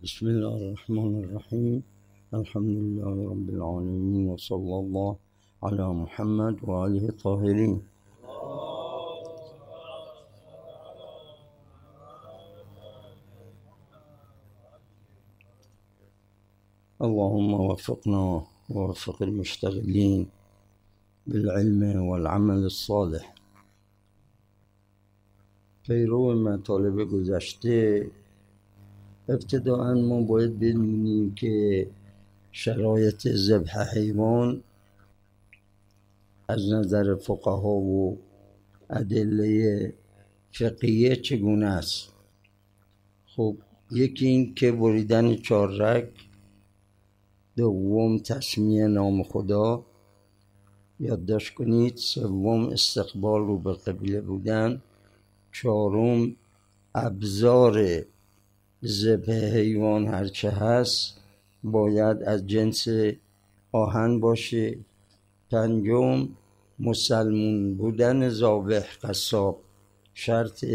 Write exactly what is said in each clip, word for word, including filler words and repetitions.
بسم الله الرحمن الرحیم. الحمد لله رب العالمین و صلی الله علی محمد و آله الطاهرین. اللهم وفقنا ووفق المشتغلين بالعلم والعمل الصالح. پیرو مطالب گذشته، ابتداءً ما باید بدونیم که شرایط ذبح حیوان از نظر فقها و ادله فقهیه چگونه است. خب یکی این که بریدن چهار رگ، دوم تسمیه نام خدا یادداشت کنید، سوم استقبال رو به قبله بودن، چهارم ابزار ذبح حیوان هرچه هست باید از جنس آهن باشه، پنجم مسلمون بودن ذابح قصاب شرط،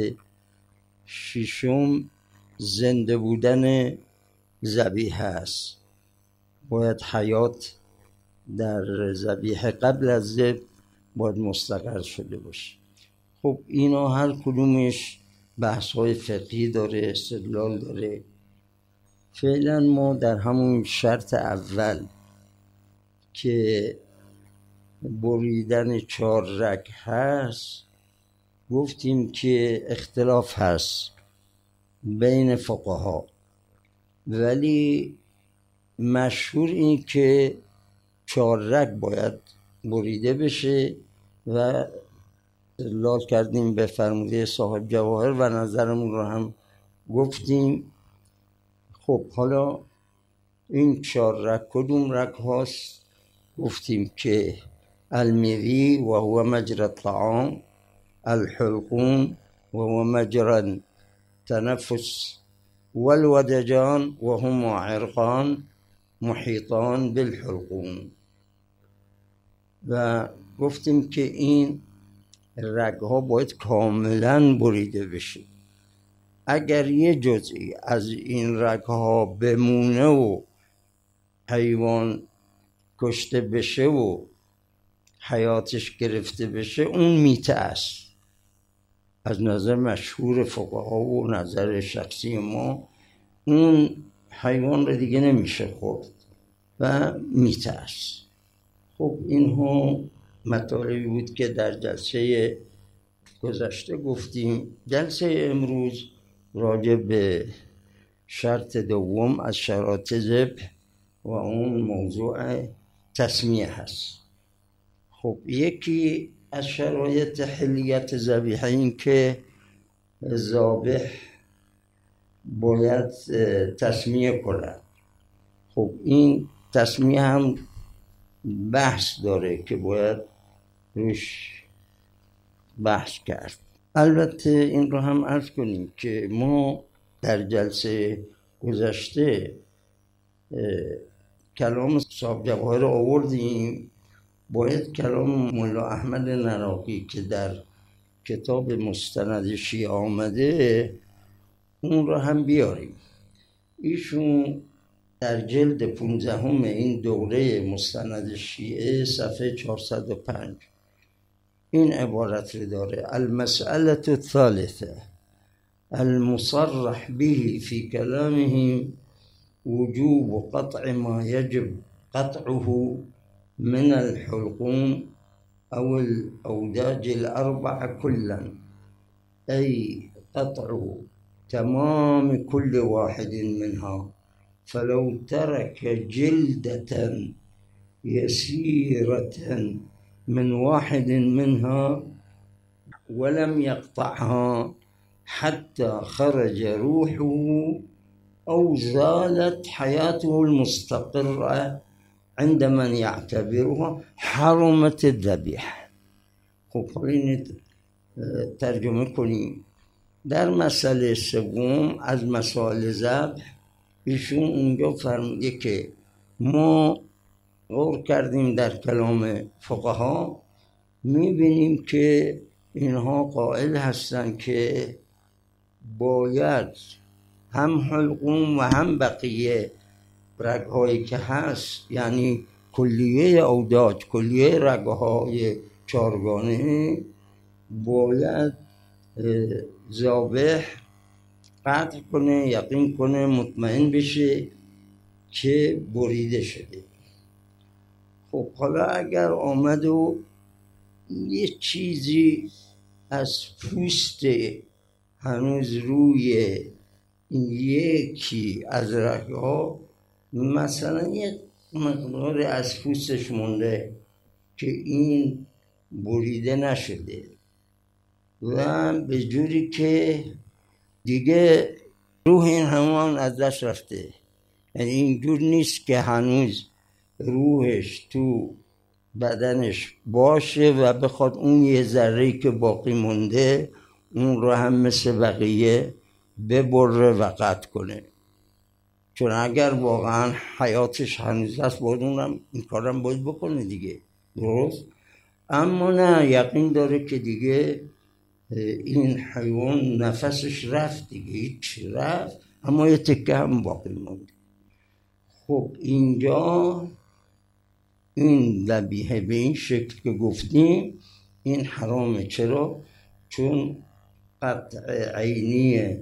ششم زنده بودن ذبیحه است، باید حیات در ذبیحه قبل از ذبح باید مستقر شده باشه. خب اینا هر کدومش بحث های فقهی داره، استدلال داره. فعلا ما در همون شرط اول که بریدن چهار رگ هست گفتیم که اختلاف هست بین فقها، ولی مشهور این که چهار رگ باید بریده بشه و استدلال کردیم به فرموده صاحب جواهر و نظرمون رو هم گفتیم. خب حالا این چهار رگ کدوم رگ هاست؟ گفتیم که المری و هو مجرى الطعام، الحلقوم و هو مجرى التنفس، والودجان و هما عرقان محیطان بالحلقوم. و گفتیم که این رگ ها باید کاملا بریده بشه. اگر یه جزئی از این رگ ها بمونه و حیوان کشته بشه و حیاتش گرفته بشه اون میته است. از نظر مشهور فقها و نظر شخصی ما اون حیوان رو دیگه نمیشه خورد و میته است. خب اینها مطالبی بود که در جلسه گذشته گفتیم. جلسه امروز راجع به شرط دوم از شرایط ذبح و اون موضوع تسمیه هست. خب یکی از شرایط حلیت ذبیحه این که ذابح باید تسمیه کند. خب این تسمیه هم بحث داره که باید روش بحث کرد. البته این رو هم عرض کنیم که ما در جلسه گذشته کلام صاحب جواهر آوردیم، باید کلام مولا احمد نراقی که در کتاب مستند شیعه آمده اون رو هم بیاریم. ایشون در جلد پونزدهم این دوره مستند شیعه صفحه چهارصد و پنج این عبارت رو داره: المسئله الثالثه المصرح به في كلامهم وجوب قطع ما يجب قطعه من الحلقوم او الاوداج الاربع كلا، اي قطع تمام كل واحد منها، فلو ترك جلدة يسيرة من واحد منها ولم يقطعها حتى خرج روحه أو زالت حياته المستقرة عند من يعتبرها حرمت الذبيحة. خب خلينا ترجمه کنیم. در مسئله سوم از مسائل ذبح ایشون اونجا فرموده که ما غور کردیم در کلام فقها، میبینیم که اینها قائل هستند که باید هم حلقوم و هم بقیه رگهایی که هست، یعنی کلیه اوداج، کلیه رگهای چارگانه باید ذابح قطع کنه، یقین کنه، مطمئن بشه که بریده شده. خب حالا اگر آمد و یه چیزی از پوست هنوز روی این یکی از رگها، مثلا یه مقدار از پوستش مونده که این بریده نشده و به جوری که دیگه روح این همان از دست رفته، یعنی اینجور نیست که هنوز روحش تو بدنش باشه و بخواد اون یه ذره‌ای که باقی مونده اون رو هم مثل بقیه ببره و قطع کنه. چون اگر واقعا حیاتش هنوز هست باید اونم این کارم باید بکنه دیگه، درست؟ اما نه، یقین داره که دیگه این حیوان نفسش رفت دیگه، هیچ رفت، اما یه تکه هم باقی مونده. خب اینجا این ذبیحه به این شکل که گفتیم این حرامه. چرا؟ چون قطع عینی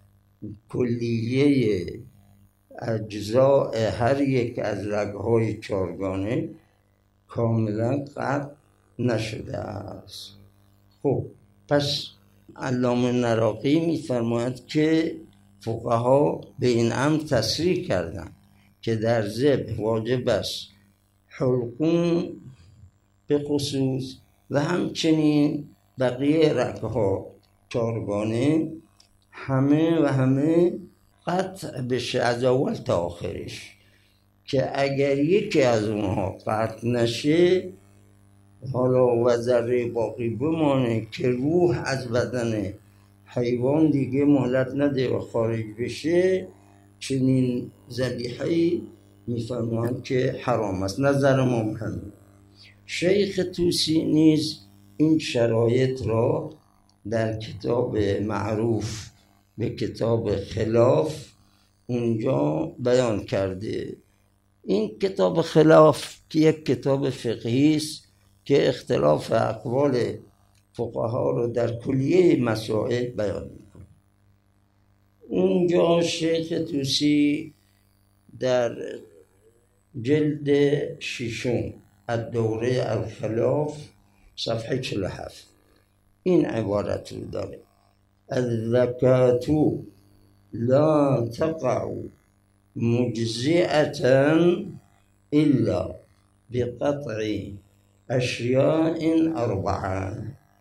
کلیه اجزاء هر یک از رگهای چارگانه کاملا قطع نشده است. خب پس علامه نراقی می‌فرماید که فقها به این امر تصریح کردند که در ذبح واجب است حلقوم به خصوص و همچنین بقیه رگها چارگانه همه و همه قطع بشه از اول تا آخرش، که اگر یکی از اونها قطع نشه حالا و ذره باقی بمانه که روح از بدن حیوان دیگه مهلت نده و خارج بشه، چنین ذبیحه‌ای میفرمایند که حرام است. نظر ما همین. شیخ طوسی نیز این شرایط را در کتاب معروف به کتاب خلاف اونجا بیان کرده. این کتاب خلاف که یک کتاب فقهی است که اختلاف اقوال فقها رو در کلیه مسائل بیان میکنه. اونجا شیخ طوسی در جلد ششم الدوره الخلاف صفحه چهل و هفت این عبارت رو داره: الزکات لا تقع مجزئة الا بقطع اشیاء اربعه: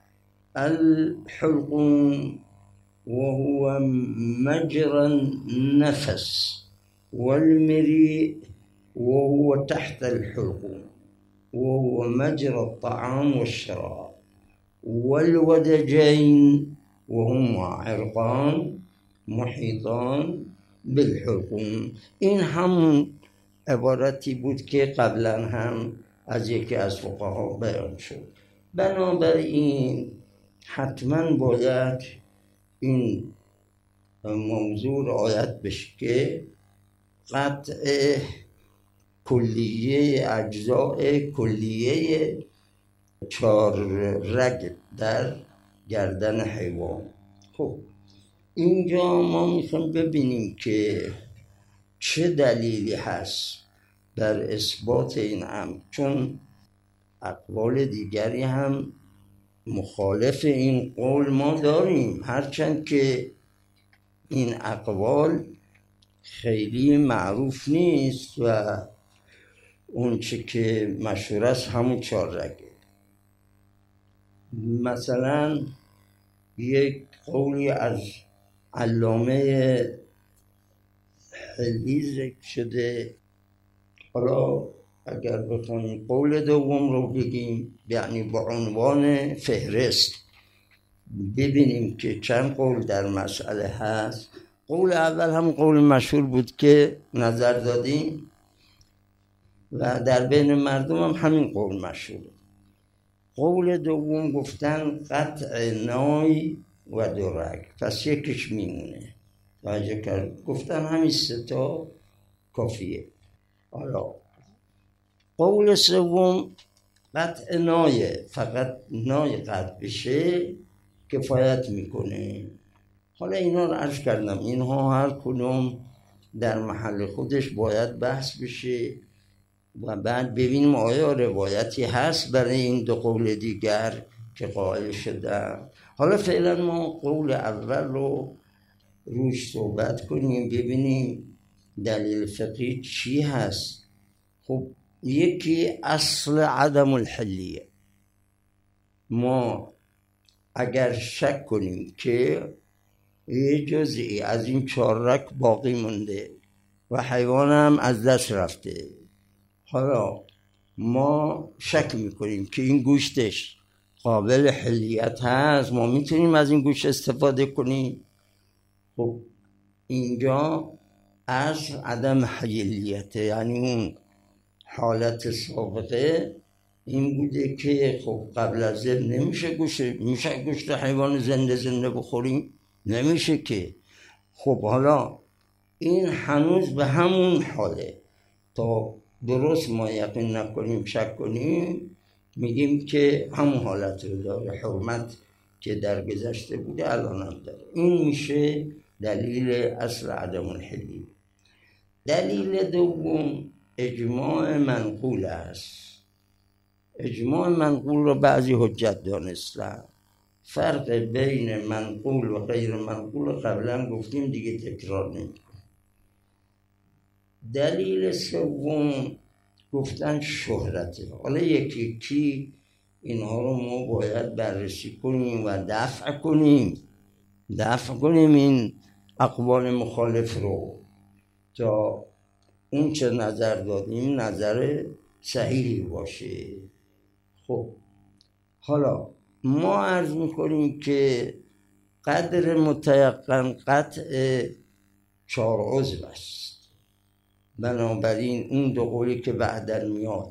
الحلقوم وهو مجرى النفس، والمريء وهو تحت الحلقوم وهو مجرى الطعام والشراب، والودجين وهما عرقان محيطان بالحلقوم. این همون عبارتی بود که قبلا هم از یکی از فقها بیان شد. بنابراین حتما باید این موضوع رعایت بشه که قطع کلیه اجزاء کلیه چهار رگ در گردن حیوان. خب اینجا ما میخوایم ببینیم که چه دلیلی هست در اثبات این امر، چون اقوال دیگری هم مخالف این قول ما داریم، هرچند که این اقوال خیلی معروف نیست و اون چه که مشهور است همون چهار رگه. مثلا یک قولی از علامه حلی ذکر شده. حالا اگر بخوایم قول دوم رو بگیم، یعنی با عنوان فهرست ببینیم که چند قول در مسئله هست. قول اول هم قول مشهور بود که نظر دادیم و در بین مردم هم همین قول مشهوره. قول دوم گفتن قطع نای و دو رگ، پس یکیش میمونه. توجه کرد، گفتن همین سه تا کافیه. حالا قول سوم قطع نایه، فقط نای قطع بشه کفایت میکنه. حالا اینا رو عرض کردم، اینها هر کدوم در محل خودش باید بحث بشه و بعد ببینیم آیا روایتی هست برای این دو قول دیگر که قائل شدن. حالا فعلا ما قول اول رو روش صحبت کنیم، ببینیم دلیل فقهی چی هست. خب یکی اصل عدم الحلیه. ما اگر شک کنیم که یه جزئی از این چهار رگ باقی مونده و حیوان هم از دست رفته، حالا ما شک میکنیم که این گوشتش قابل حلیت هست، ما میتونیم از این گوشت استفاده کنیم. خب اینجا اصل عدم حلیته، یعنی اون حالت سابقه این بوده که خب قبل از ذبح نمیشه گوشت میشه گوشت حیوان زنده زنده بخوریم، نمیشه که. خب حالا این هنوز به همون حاله، تا درست ما یقین نکنیم شک کنیم میگیم که همون حالت رو داره، حرمت که در گذشته بوده الان هم داره. این میشه دلیل اصل عدم الحلیه. دلیل دوم اجماع منقول است. اجماع منقول رو بعضی حجت دانستن. فرق بین منقول و غیر منقول قبلا گفتیم، دیگه تکرار نمی‌کنم. دلیل سوم گفتن شهرته. حالا یکی یکی اینها رو ما باید بررسی کنیم و دفع کنیم دفع کنیم این اقوال مخالف رو، تا اون چه نظر دادیم نظر صحیحی باشه. خب حالا ما عرض میکنیم که قدر متیقن قطع چهار عضو است. بنابراین اون دو قولی که بعداً میاد،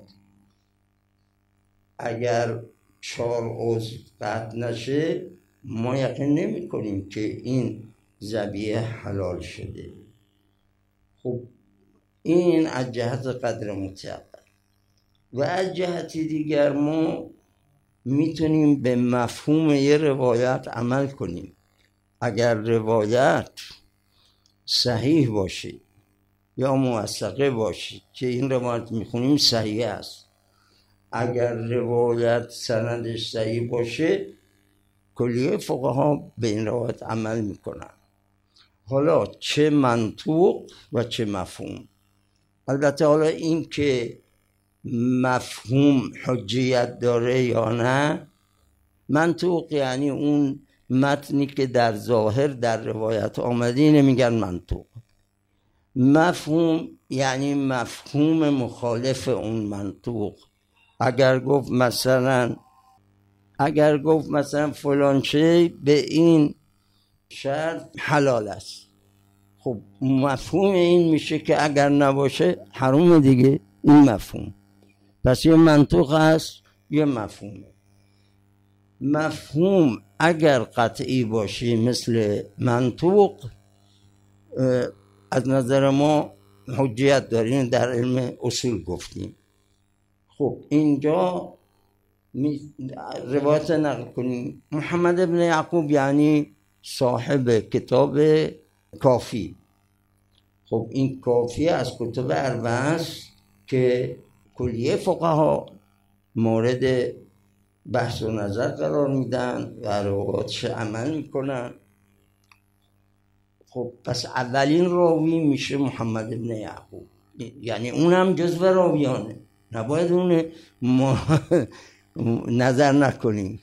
اگر چهار عضو قطع نشه ما یقین نمی کنیم که این ذبیحه حلال شده. خب این از جهت قدر متیقن. و از جهت دیگر ما میتونیم به مفهوم یه روایت عمل کنیم. اگر روایت صحیح باشه یا موثقه باشه که این روایت میخونیم صحیح است، اگر روایت سندش صحیح باشه کلیه فقها به این روایت عمل میکنن. حالا چه منطوق و چه مفهوم. البته حالا این که مفهوم حجیت داره یا نه، منطوق یعنی اون متنی که در ظاهر در روایت آمده نمیگن منطوق. مفهوم یعنی مفهوم مخالف اون منطوق. اگر گفت مثلا اگر گفت مثلا فلان چیز به این شرط حلال است، خب مفهوم این میشه که اگر نباشه حرام دیگه. این مفهوم پس یه منطوق هست یه مفهومه. مفهوم اگر قطعی باشه مثل منطوق از نظر ما حجیت داریم، در علم اصول گفتیم. خب اینجا روایت نقل کنیم. محمد ابن یعقوب یعنی صاحب کتاب کافی. خب این کافی از کتب اربعه است که کلیه فقها مورد بحث و نظر قرار میدن و روایاتش عمل میکنن. خب پس اولین راوی میشه محمد ابن یعقوب، یعنی اونم جزو راویانه، نباید اون ما نظر نکنیم.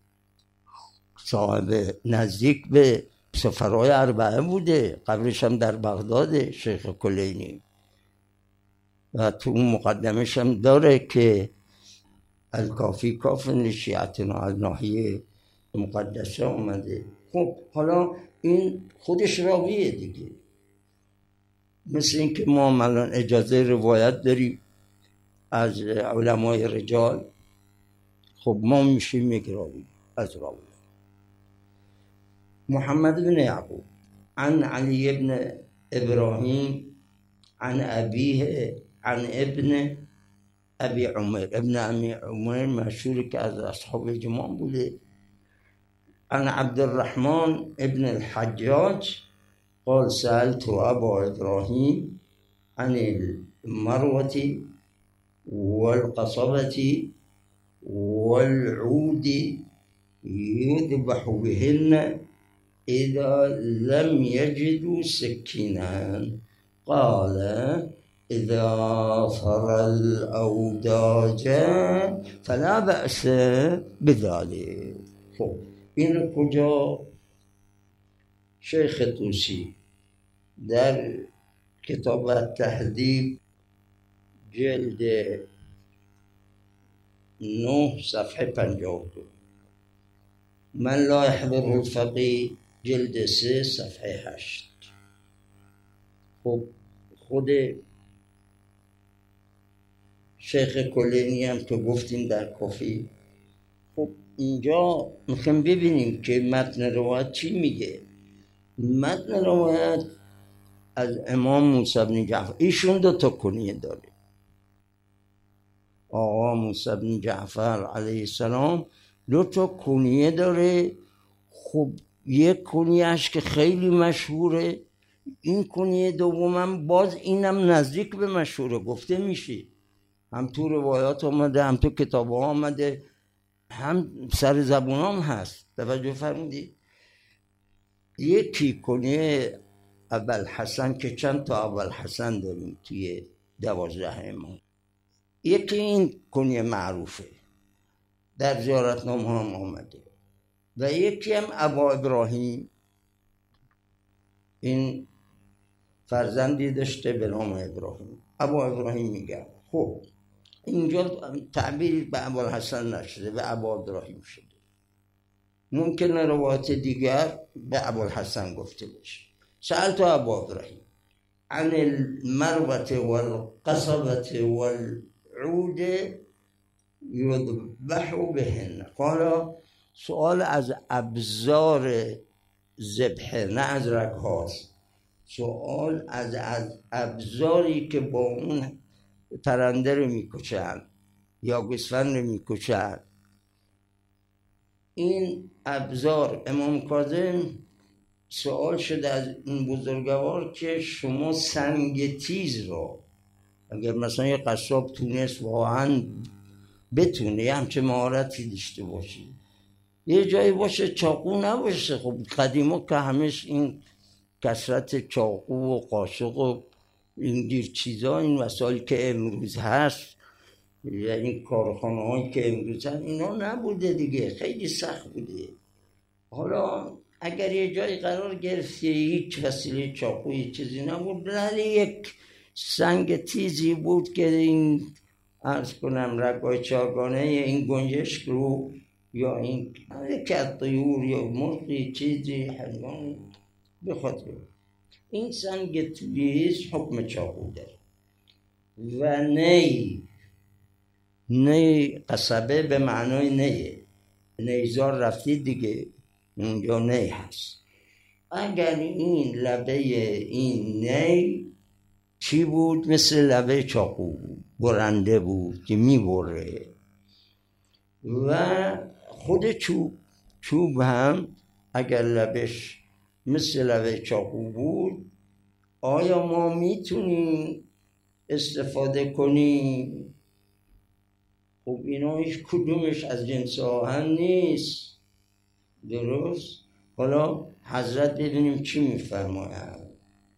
صاحب نزدیک به سفرهای اربعه بوده، قبرش هم در بغداد شیخ کلینی، و تو اون مقدمش هم داره که الکافی کافن شیعتنا از ناحیه مقدسه اومده. خب حالا این خودش راویه دیگه، مثل این که ما الان اجازه روایت داریم از علمای رجال، خب ما میشیم یک راوی از راوی. محمد بن یعقوب عن علي بن ابراهیم عن ابیه عن ابن ابی عمر. ابن ابی عمر مشهور که از اصحاب جماع بوده. عن عبد الرحمن ابن الحجاج قال سألت ابا ابراهیم عن المروة والقصبة والعود يذبح بهن إذا لم يجدوا سكينا. قال إذا فر الأوداج فلا بأس بذلك. خب این کجا شیخ طوسی در کتاب تهذیب جلد نه صفحه پنجاه و دو، من لا يحضره الفقيه جلد سه صفحه هشت. خب خود شیخ کلینی هم که گفتیم در کافی. خب اینجا میخوایم ببینیم که متن روایت چی میگه. متن روایت از امام موسی بن جعفر، ایشون دو تا کنیه داره. آقا موسی بن جعفر علیه السلام دو تا کنیه داره. خب یک کنیهش که خیلی مشهوره، این کنیه دومم باز اینم نزدیک به مشهوره گفته میشه، هم تو روایات آمده هم تو کتاب ها آمده هم سر زبون هم هست. توجه فرمودید؟ یکی کنیه ابوالحسن که چند تا ابوالحسن داریم توی دوازده ما. یکی این کنیه معروفه در زیارتنامه هم آمده و یکی هم ابا ابراهیم، این فرزندی داشته به نام ابراهیم، ابا ابراهیم میگم. خب اینجا تعبیر به ابوالحسن نشده، به ابا ابراهیم شده. ممکنه روایت دیگر به ابوالحسن گفته بشه. سألت ابا ابراهیم عن المروة والقصبة والعود يذبح بهن. قال سؤال از ابزار ذبح نه از رگ‌هاست، سؤال از از ابزاری که با اون پرنده رو میکشن یا گوسفند رو میکشن. این ابزار امام کاظم سوال شده از این بزرگوار که شما سنگ تیز رو، اگر مثلا یه قصاب تونست واقعا بتونه یه همچه مهارتی داشته باشه، یه جایی باشه چاقو نباشه. خب قدیما که همش این کثرت چاقو و قاشق و اینجور چیزا، این وسایلی که امروز هست، یعنی کارخانه هایی که امروز هست، اینا نبوده دیگه، خیلی سخت بوده. حالا اگر یه جایی قرار گرفتی هیچ وسیله چاقوی چیزی نبود، ولی یک سنگ تیزی بود که این عرض کنم رگای چارگانه این گنجشک رو یا این حرکت طیور یا مرغی چیزی حیوان بخاطر این سنگ تیز حکم چاقو داره. و نی نی قصبه به معنای نیه، نیزار رفتی دیگه اونجا نی هست. اگر این لبه این نی چی بود؟ مثل لبه چاقو بود، برنده بود که میبره. و خود چوب چوب هم اگر لبش مثل لبه چاقو بود، آیا ما میتونیم استفاده کنیم؟ خب اینا هیچ کدومش از جنس آهن نیست، درست؟ حالا حضرت ببینیم چی میفرماید.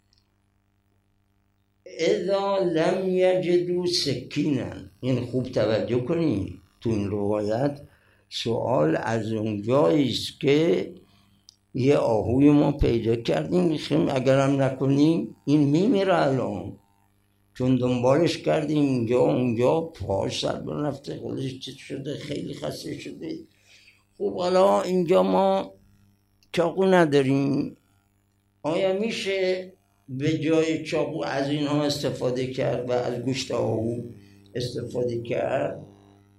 اذا لم یجدوا سکینا، این خوب توجه کنید تو این روایت سوال از اونجاییست که یه آهوی ما پیدا کردیم میخوایم اگرم نکنیم این میمیره الان، چون دنبالش کردیم اینجا اونجا پاش سر برفته، خودش چیز شده، خیلی خسته شده. خب حالا اینجا ما چاقو نداریم، آیا میشه به جای چاقو از اینها استفاده کرد و از گوشت آهو استفاده کرد؟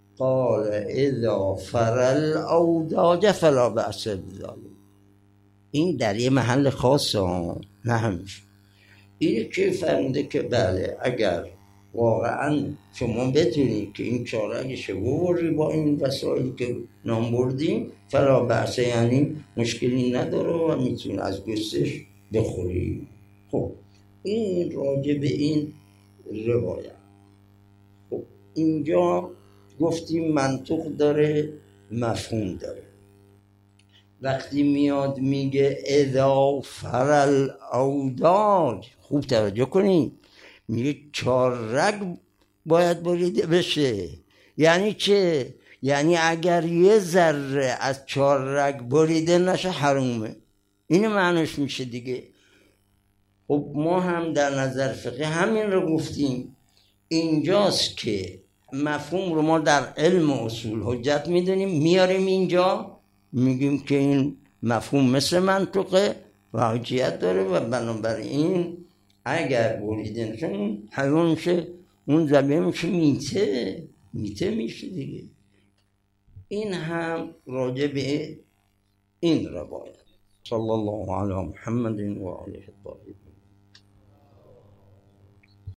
قال اذا فر الاوداج فلا بأس بذلك. این در یه محل خاصه ها، نه همیشه. اینه که فرموده که بله اگر واقعا شما بتونید که این چارگش ببری با این وسایلی که نام بردیم فلا بحثه، یعنی مشکلی نداره و میتونی از گوشتش بخوری. خب این راجع به این روایت. خب اینجا گفتیم منطق داره، مفهوم داره. وقتی میاد میگه اذا فرل اوداج، خوب توجه کنید، میگه چهار رگ باید بریده بشه. یعنی چه؟ یعنی اگر یه ذره از چهار رگ بریده نشه حرومه. اینو معنیش میشه دیگه. خب ما هم در نظر فقه همین رو گفتیم. اینجاست که مفهوم رو ما در علم و اصول حجت میدونیم، میاریم اینجا میگیم که این مفهوم مثل منطقه و حجیت داره و بنابراین اگر بریده نشه اون حیوان میشه، اون ذبیحه میشه میته میته میشه دیگه. این هم راجع به این روایت. صلی الله علی محمد و آله الطاهرین.